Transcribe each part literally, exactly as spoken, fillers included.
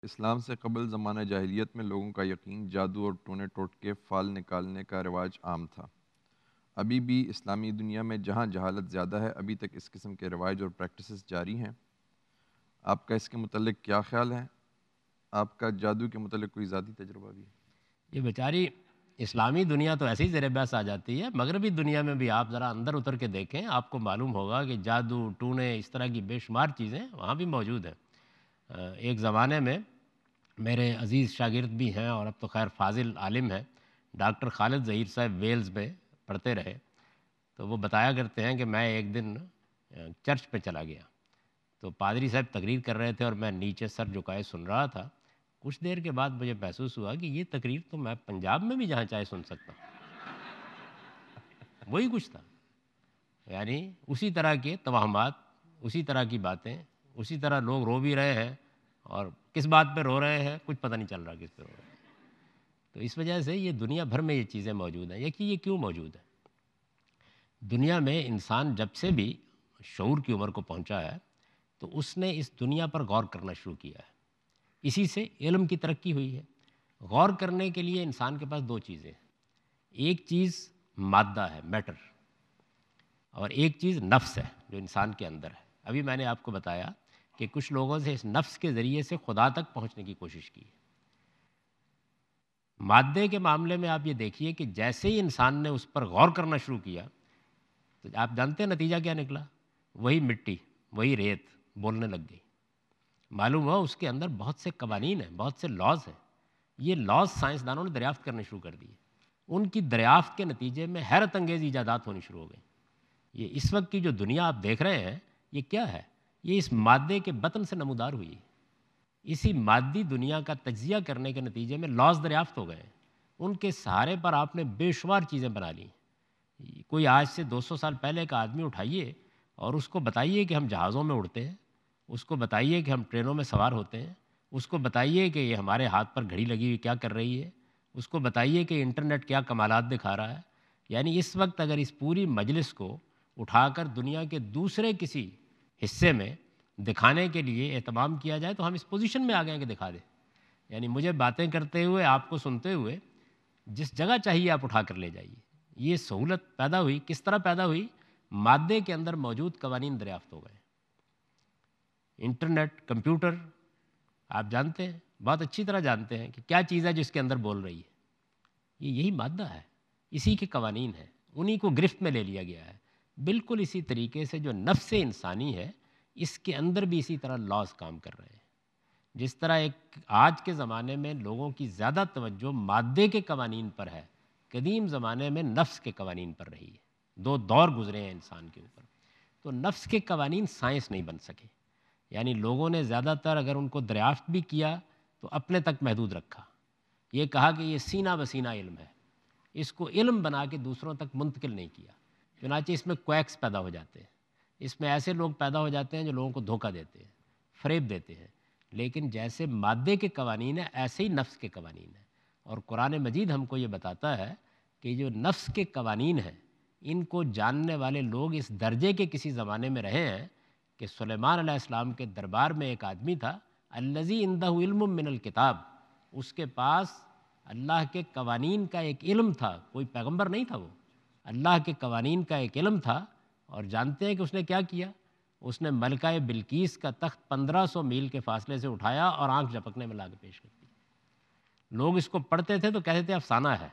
اسلام سے قبل زمانہ جاہلیت میں لوگوں کا یقین جادو اور ٹونے ٹوٹکے فال نکالنے کا رواج عام تھا۔ ابھی بھی اسلامی دنیا میں جہاں جہالت زیادہ ہے، ابھی تک اس قسم کے رواج اور پریکٹسز جاری ہیں۔ آپ کا اس کے متعلق کیا خیال ہے؟ آپ کا جادو کے متعلق کوئی ذاتی تجربہ بھی ہے؟ یہ بیچاری اسلامی دنیا تو ایسے ہی زیر بحث آ جاتی ہے، مغربی دنیا میں بھی آپ ذرا اندر اتر کے دیکھیں، آپ کو معلوم ہوگا کہ جادو ٹونے اس طرح کی بے شمار چیزیں وہاں بھی موجود ہیں۔ آ، ایک زمانے میں میرے عزیز شاگرد بھی ہیں اور اب تو خیر فاضل عالم ہیں، ڈاکٹر خالد ظہیر صاحب ویلز میں پڑھتے رہے، تو وہ بتایا کرتے ہیں کہ میں ایک دن آ، چرچ پہ چلا گیا، تو پادری صاحب تقریر کر رہے تھے اور میں نیچے سر جھکائے سن رہا تھا۔ کچھ دیر کے بعد مجھے محسوس ہوا کہ یہ تقریر تو میں پنجاب میں بھی جہاں چاہے سن سکتا ہوں، وہی کچھ تھا، یعنی اسی طرح کے توہمات، اسی طرح کی باتیں، اسی طرح لوگ رو بھی رہے ہیں اور کس بات پہ رو رہے ہیں کچھ پتہ نہیں چل رہا کس پہ رو رہے ہیں۔ تو اس وجہ سے یہ دنیا بھر میں یہ چیزیں موجود ہیں۔ یہ کہ یہ کیوں موجود ہے؟ دنیا میں انسان جب سے بھی شعور کی عمر کو پہنچا ہے تو اس نے اس دنیا پر غور کرنا شروع کیا ہے، اسی سے علم کی ترقی ہوئی ہے۔ غور کرنے کے لیے انسان کے پاس دو چیزیں ہیں، ایک چیز مادہ ہے، میٹر، اور ایک چیز نفس ہے جو انسان کے اندر ہے۔ ابھی میں نے آپ کو بتایا کہ کچھ لوگوں سے اس نفس کے ذریعے سے خدا تک پہنچنے کی کوشش کی ہے۔ مادے کے معاملے میں آپ یہ دیکھیے کہ جیسے ہی انسان نے اس پر غور کرنا شروع کیا تو آپ جانتے ہیں نتیجہ کیا نکلا؟ وہی مٹی، وہی ریت بولنے لگ گئی۔ معلوم ہوا اس کے اندر بہت سے قوانین ہیں، بہت سے لاز ہیں۔ یہ لاز سائنسدانوں نے دریافت کرنے شروع کر دیے۔ ان کی دریافت کے نتیجے میں حیرت انگیز ایجادات ہونی شروع ہو گئیں۔ یہ اس وقت کی جو دنیا آپ دیکھ رہے ہیں یہ کیا ہے؟ یہ اس مادے کے بطن سے نمودار ہوئی ہے۔ اسی مادی دنیا کا تجزیہ کرنے کے نتیجے میں لاز دریافت ہو گئے ہیں، ان کے سہارے پر آپ نے بے شمار چیزیں بنا لی ہیں۔ کوئی آج سے دو سو سال پہلے کا آدمی اٹھائیے اور اس کو بتائیے کہ ہم جہازوں میں اڑتے ہیں، اس کو بتائیے کہ ہم ٹرینوں میں سوار ہوتے ہیں، اس کو بتائیے کہ یہ ہمارے ہاتھ پر گھڑی لگی ہوئی کیا کر رہی ہے، اس کو بتائیے کہ انٹرنیٹ کیا کمالات دکھا رہا ہے۔ یعنی اس وقت اگر اس پوری مجلس کو اٹھا کر دنیا کے دوسرے کسی حصے میں دکھانے کے لیے اہتمام کیا جائے تو ہم اس پوزیشن میں آ گئے ہیں کہ دکھا دیں۔ یعنی مجھے باتیں کرتے ہوئے، آپ کو سنتے ہوئے جس جگہ چاہیے آپ اٹھا کر لے جائیے۔ یہ سہولت پیدا ہوئی، کس طرح پیدا ہوئی؟ مادے کے اندر موجود قوانین دریافت ہو گئے۔ انٹرنیٹ، کمپیوٹر، آپ جانتے ہیں، بہت اچھی طرح جانتے ہیں کہ کیا چیز ہے جو اس کے اندر بول رہی ہے۔ یہ یہی مادہ ہے، اسی کے قوانین ہیں، انہی کو گرفت میں لے لیا گیا ہے۔ بالکل اسی طریقے سے جو نفس انسانی ہے اس کے اندر بھی اسی طرح لاز کام کر رہے ہیں۔ جس طرح ایک آج کے زمانے میں لوگوں کی زیادہ توجہ مادے کے قوانین پر ہے، قدیم زمانے میں نفس کے قوانین پر رہی ہے۔ دو دور گزرے ہیں انسان کے اوپر، تو نفس کے قوانین سائنس نہیں بن سکے۔ یعنی لوگوں نے زیادہ تر اگر ان کو دریافت بھی کیا تو اپنے تک محدود رکھا، یہ کہا کہ یہ سینہ بسینہ علم ہے، اس کو علم بنا کے دوسروں تک منتقل نہیں کیا۔ چنانچہ اس میں کویکس پیدا ہو جاتے ہیں، اس میں ایسے لوگ پیدا ہو جاتے ہیں جو لوگوں کو دھوکہ دیتے ہیں، فریب دیتے ہیں۔ لیکن جیسے مادے کے قوانین ہیں ایسے ہی نفس کے قوانین ہیں، اور قرآن مجید ہم کو یہ بتاتا ہے کہ جو نفس کے قوانین ہیں ان کو جاننے والے لوگ اس درجے کے کسی زمانے میں رہے ہیں کہ سلیمان علیہ السلام کے دربار میں ایک آدمی تھا، الذی عندہ علم من الکتاب، اس کے پاس اللہ کے قوانین کا ایک علم تھا، کوئی پیغمبر نہیں تھا، وہ اللہ کے قوانین کا ایک علم تھا۔ اور جانتے ہیں کہ اس نے کیا کیا؟ اس نے ملکہ بلقیس کا تخت پندرہ سو میل کے فاصلے سے اٹھایا اور آنکھ جھپکنے میں لا کے پیش کر دی۔ لوگ اس کو پڑھتے تھے تو کہتے تھے افسانہ ہے۔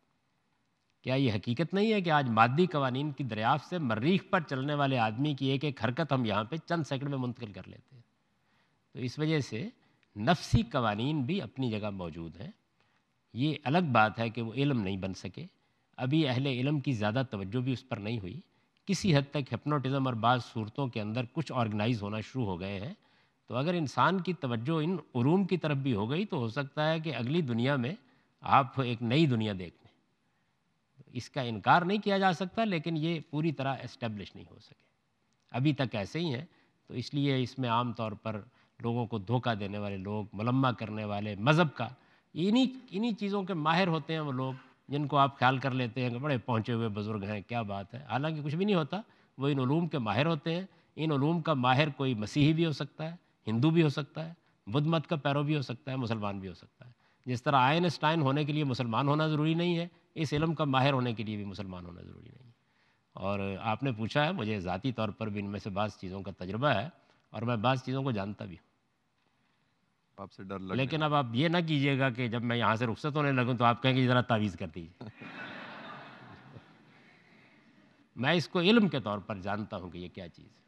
کیا یہ حقیقت نہیں ہے کہ آج مادی قوانین کی دریافت سے مریخ پر چلنے والے آدمی کی ایک ایک حرکت ہم یہاں پہ چند سیکنڈ میں منتقل کر لیتے ہیں؟ تو اس وجہ سے نفسی قوانین بھی اپنی جگہ موجود ہیں۔ یہ الگ بات ہے کہ وہ علم نہیں بن سکے، ابھی اہل علم کی زیادہ توجہ بھی اس پر نہیں ہوئی۔ کسی حد تک ہپنوٹزم اور بعض صورتوں کے اندر کچھ آرگنائز ہونا شروع ہو گئے ہیں۔ تو اگر انسان کی توجہ ان علوم کی طرف بھی ہو گئی تو ہو سکتا ہے کہ اگلی دنیا میں آپ ایک نئی دنیا دیکھ لیں۔ اس کا انکار نہیں کیا جا سکتا، لیکن یہ پوری طرح اسٹیبلش نہیں ہو سکے، ابھی تک ایسے ہی ہیں۔ تو اس لیے اس میں عام طور پر لوگوں کو دھوکہ دینے والے لوگ، ملمہ کرنے والے، مذہب کا انہی انہی چیزوں کے ماہر ہوتے ہیں وہ لوگ، جن کو آپ خیال کر لیتے ہیں کہ بڑے پہنچے ہوئے بزرگ ہیں، کیا بات ہے، حالانکہ کچھ بھی نہیں ہوتا۔ وہ ان علوم کے ماہر ہوتے ہیں۔ ان علوم کا ماہر کوئی مسیحی بھی ہو سکتا ہے، ہندو بھی ہو سکتا ہے، بدھ مت کا پیرو بھی ہو سکتا ہے، مسلمان بھی ہو سکتا ہے. جس طرح آئنسٹائن ہونے کے لیے مسلمان ہونا ضروری نہیں ہے، اس علم کا ماہر ہونے کے لیے بھی مسلمان ہونا ضروری نہیں ہے. اور آپ نے پوچھا ہے، مجھے ذاتی طور پر بھی ان میں سے بعض چیزوں کا تجربہ ہے اور میں بعض چیزوں کو جانتا بھی ہوں. آپ سے ڈر لگنے لیکن اب آپ یہ نہ کیجیے گا کہ جب میں یہاں سے رخصت ہونے لگوں تو آپ کہیں گے ذرا تعویذ کر دیجیے. میں اس کو علم کے طور پر جانتا ہوں کہ یہ کیا چیز ہے.